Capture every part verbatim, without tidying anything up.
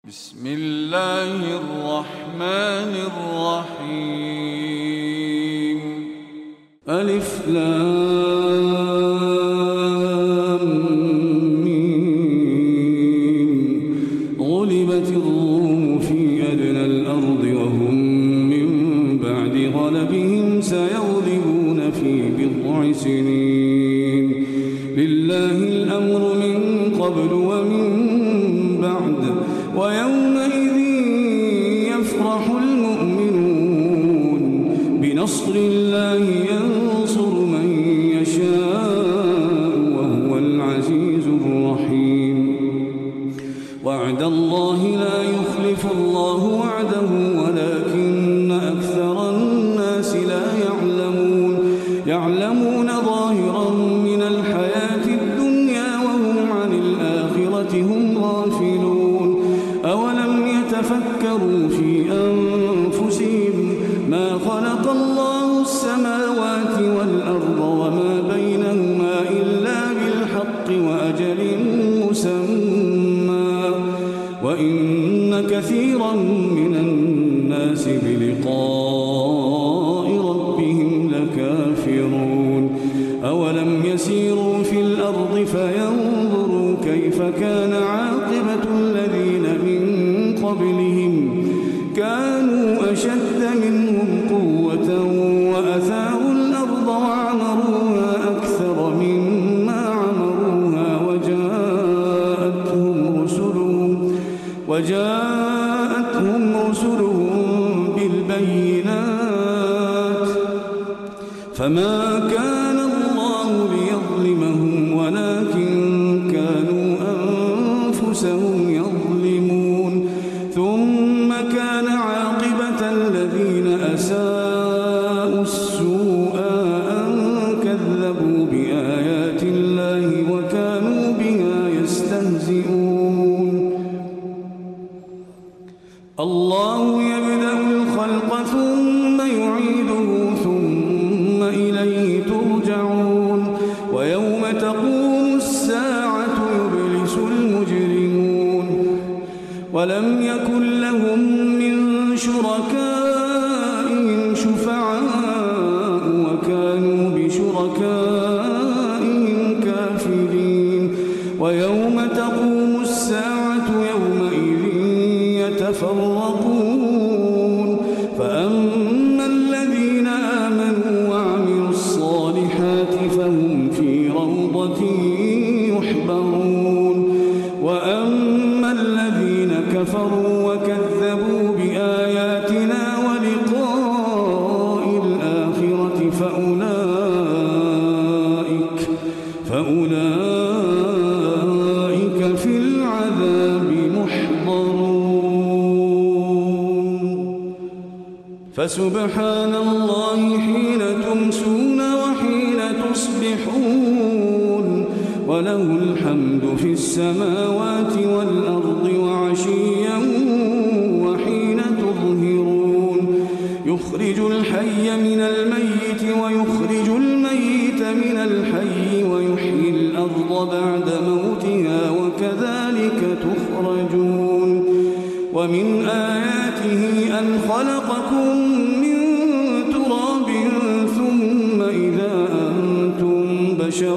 بسم الله الرحمن الرحيم. ألف لام ميم. غلبت الروم في أدنى الأرض وهم من بعد غلبهم سيغلبون في بضع سنين. لله الأمر من قبل ومن بعد ويومئذ يفرح المؤمنون بنصر الله ينصر من يشاء وهو العزيز الرحيم. وعد الله لا يخلف الله وعده ولكن أكثر الناس لا يعلمون يعلمون ظاهرا من الحياة الدنيا وهم عن الآخرة هم غافلون. أولم يتفكروا في أنفسهم ما خلق الله السماوات والأرض وما بينهما إلا بالحق وأجل مسمى وإن كثيرا من الناس بلقاء ربهم لكافرون. أولم يسيروا في الأرض فينظروا كيف كان عاقبة الذين من قبلهم كانوا أشد منهم قوة وأثاروا الأرض وعمروها أكثر مما عمروها وجاءتهم رسلهم وجاءتهم رسلهم بالبينات فما كان الله ليظلمهم ولكن كانوا أنفسهم يظلمون. ثم كان عاقبة الذين أساءوا السوء أن كذبوا بآيات الله وكانوا بها يستهزئون. الله يبدأ الخلق ثم يعيده ثم إليه ترجعون. ويوم تقوم الساعة يبلس المجرمون ولم يكن لهم من شركائهم شفعاء وكانوا بشركائهم كافرين. ويوم تقوم الساعة يومئذ يتفرقون فأما الذين آمنوا وعملوا الصالحات فهم في روضة يحبرون. وأما الذين كفروا وكذبوا بآياتنا ولقاء الآخرة فأولئك فأولئك في العذاب محضرون. فسبحان الله حين تمسون وحين تصبحون وله الحمد في السماوات والأرض وعشيا وحين تظهرون. يخرج الحي من الميت ويخرج الميت من الحي ويحيي الأرض بعد موتها وكذلك تخرجون. ومن آياته أن خلقكم من تراب ثم إذا أنتم بشر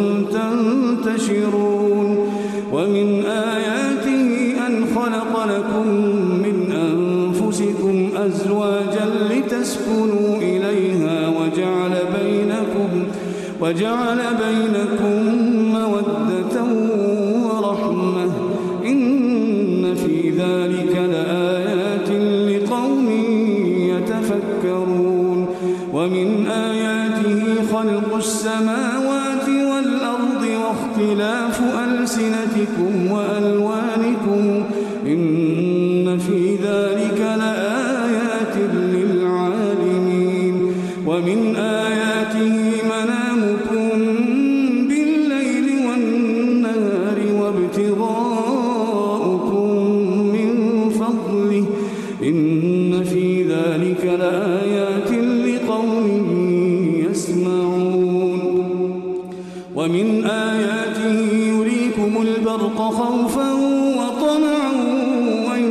تنتشرون. ومن آياته أن خلق لكم من أنفسكم أزواجا لتسكنوا إليها وجعل بينكم وجعل بينكم مودة ورحمة إن في ذلك لآيات لقوم يتفكرون. ومن آياته خلق السماوات والأرض واختلاف ألسنتكم وألوانكم إن في ذلك لآيات للعالمين. ومن آياته منامكم بالليل والنهار وابتغاؤكم من فضله إن في ذلك لآيات لقوم يسمعون. ومن آياته يريكم البرق خوفا وطمعا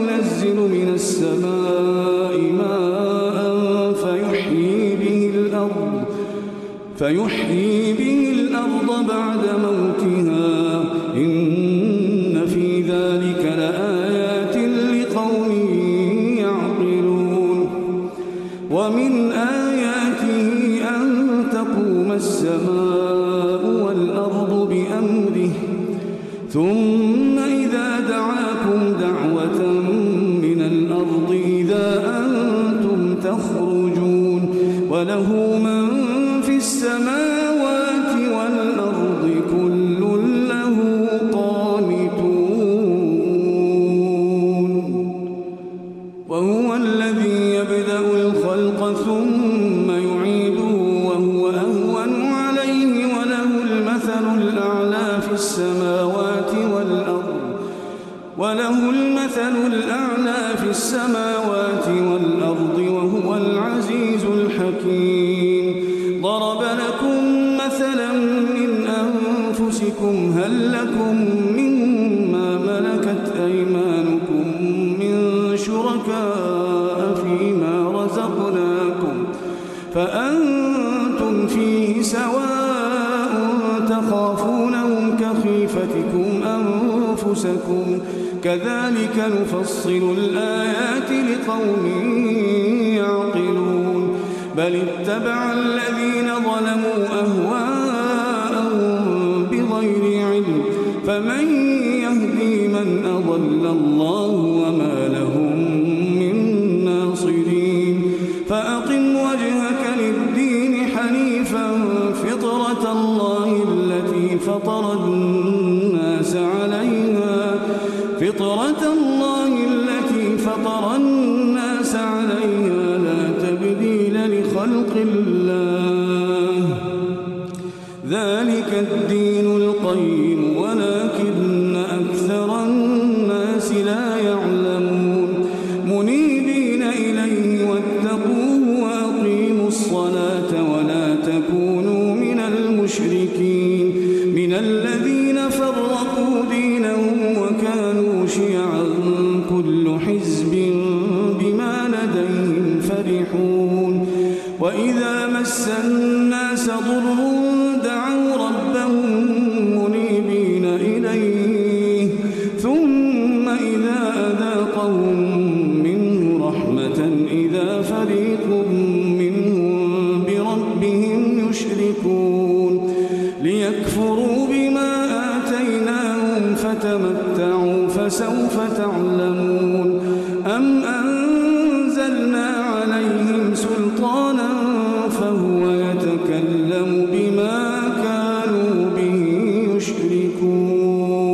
فيحيي به الأرض بعد موتها إن في ذلك لآيات لقوم يعقلون ومن آياته أن تقوم السماء والأرض بأمره ثم إذا دعاكم دعوة من الأرض إذا أنتم تخرجون وله من في السماوات والأرض كل له قانتون وهو الذي يبدأ الخلق ثم يعيده وهو أهون عليه وله المثل الأعلى في السماوات والأرض وله المثل الأعلى في السماوات والأرض وهو العزيز الحكيم ضرب لكم مثلا من أنفسكم هل لكم مما ملكت أيمانكم من شركاء فيما رزقناكم فأنتم فيه سواء تخافونهم كخيفتكم أنفسكم كذلك نفصل الآيات لقوم يعقلون بل اتبع الذين ظلموا أهواءهم بغير علم فمن يهدي من أضل الله وما لهم من ناصرين فأقم وجهك للدين حنيفا فطرة الله التي فطر الناس عليها فطرة الله التي فطر الناس عليها لا تبديل لخلق الله ذلك الدين القيم ولكن أكثر الناس لا يعلمون منيبين إليه واتقوه وأقيموا الصلاة ولا تكونوا من المشركين من الذين فرقوا دينهم وكانوا شيعا كل حزب بما لديهم فرحون وإذا مس الناس ضر دعوا ربهم منيبين إليه ثم إذا أذاقهم منه رحمة إذا فريق منهم بربهم يشركون ليكفروا بما آتيناهم فتمتعوا فسوف تعلمون أم أنزلنا عليهم سلطانا فهو يتكلم بما كانوا به يشركون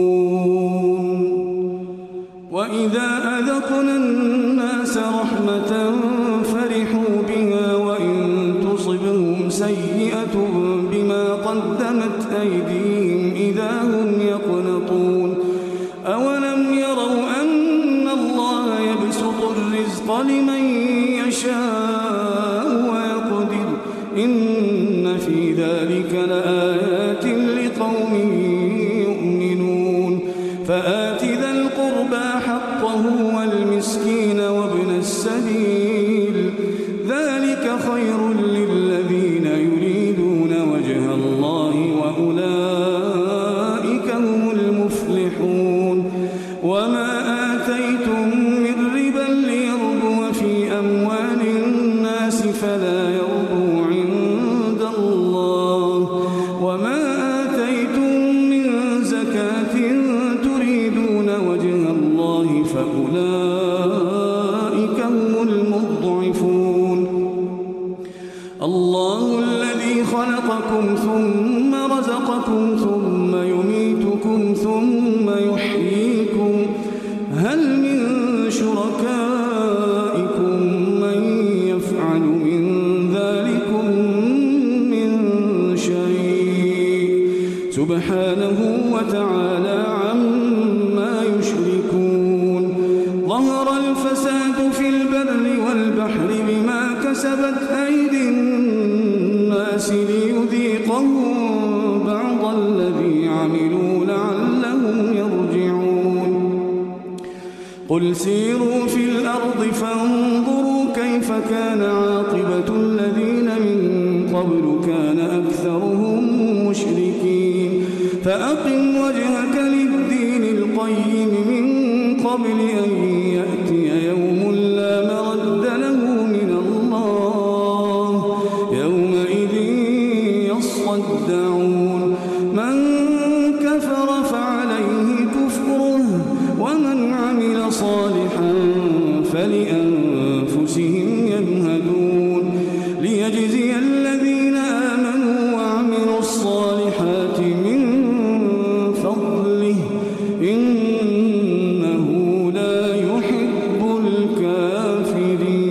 وإذا أذقنا الناس رحمة فرحوا بها وإن تصبهم سيئة بما قدمت أيديهم إذا هم يقنطون أولم يروا أن الله يبسط الرزق لمن يشاء ويقدر إن في ذلك لآيات لقوم يؤمنون فآت ذا القربى حقه والمسكين وابن السبيل ذلك خير للذين يريدون وجه الله وأولئك هم المفلحون وما آتيتم من ربا ليربو في أموال الناس فلا يربو عند الله وما آتيتم من زكاة تريدون وجه الله فأولئك هم المضعفون الله الذي خلقكم ثم رزقكم ثم يميتكم ثم يحييكم هل من شركائكم من يفعل من ذلكم من شيء سبحانه وتعالى عما يشركون ظهر الفساد في البر والبحر بما كسبت أيدي الناس ليذيقهم بعض الذي عملوا لعلهم يرجعون قل سيروا في الأرض فانظروا كيف كان عاقبة الذين من قبل كان أكثرهم مشركين فأقم وجهك للدين القيم من قبل أن يأتي يوم لا مرد له من الله يومئذ يصدعون من كفر فعليه كفره ومن عمل صالحا فلأنفسهم يمهدون ليجزي الذين آمنوا وعملوا الصالحات من فضله إنه لا يحب الكافرين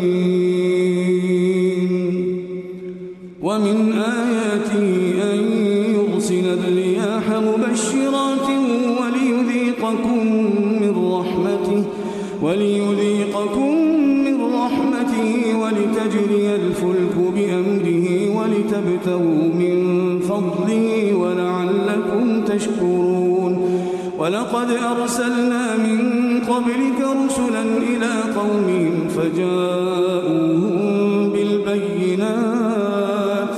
ومن آياته أن يرسل الرياح مبشرات وليذيقكم من رحمته وليذيقكم من رحمته ولتجري الفلك بأمره ولتبتغوا من فضله ولعلكم تشكرون ولقد أرسلنا من قبلك رسلا إلى قومهم فجاءوهم بالبينات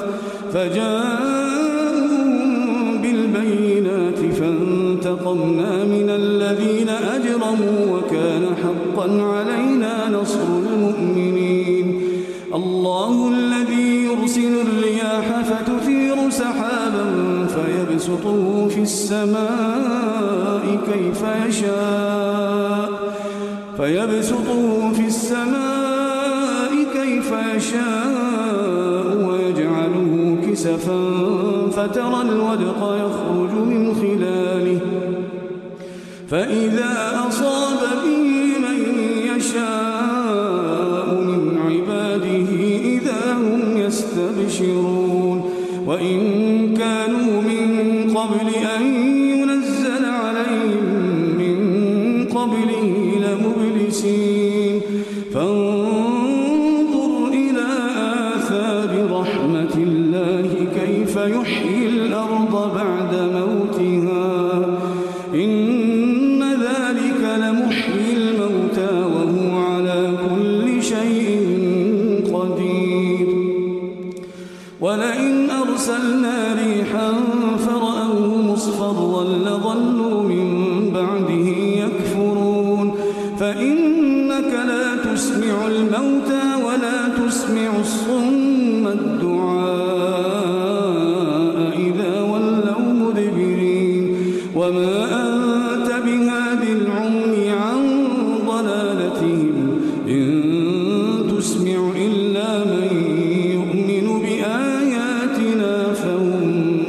فجاءوهم بالبينات فانتقمنا من الذين أجرموا وكان حقا علينا نصر المؤمنين الله الذي يرسل الرياح فتثير سحابا فيبسطه في السماء كيف يشاء فيبسطه في السماء كيف يشاء ويجعله كسفا فترى الودق يخرج من خلاله فإذا أصاب به من يشاء من عباده إذا هم يستبشرون وإن كانوا من قبل أن ينزل عليهم من قبله لمبلسين فانظر إلى آثار رحمة الله كيف يحيي الأرض بعد موتها إن ذلك لمحيي الموتى وهو على كل شيء قدير ولئن أرسلنا ريحا فرأوه مصفرا لظلوا من بعده يكفرون فإنك لا تسمع الموتى ولا تسمع الصم الدعاء إذا ولوا مدبرين وما أنت بهاد العمي عن ضلالتهم إن تسمع إلا من يؤمن بآياتنا فهم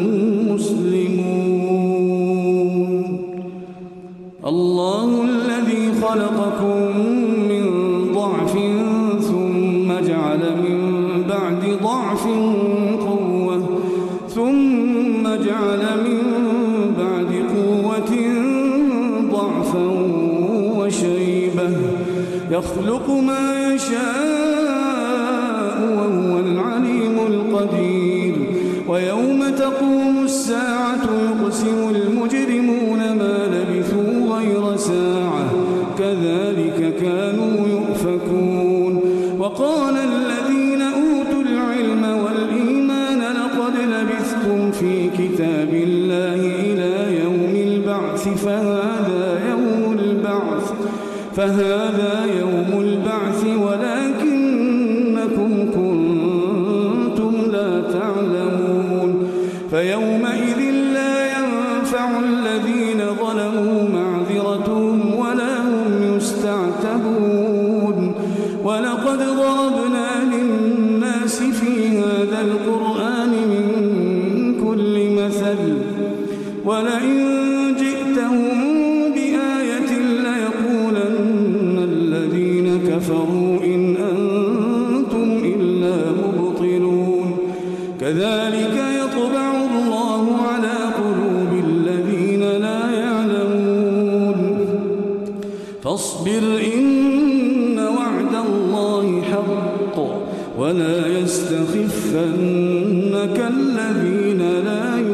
مسلمون الله الذي خلقكم من ضعف ثم جعل من بعد ضعف قوة ثم جعل من بعد قوة ضعفا وشيبة يخلق ما يشاء وهو العليم القدير ويوم تقوم الساعة يقسم المجرمون ما لبثوا غير ساعة كذلك كانوا يؤفكون وقال الذين أوتوا العلم والإيمان لقد لبثتم في كتاب الله إلى يوم البعث فهذا يوم البعث فهذا يوم البعث ولكنكم كنتم لا تعلمون فيومئذ لا ينفع الذين ظلموا معذرتهم ولا هم يستعتبون ولقد ضربنا للناس في هذا القرآن من كل مثل ولئن جئتهم بآية ليقولن الذين كفروا إن أنتم إلا مبطلون كذلك يطبع الله على قلوب الذين لا يعلمون فاصبر إن وعد الله حق ولا يستخفنك الذين لا يعلمون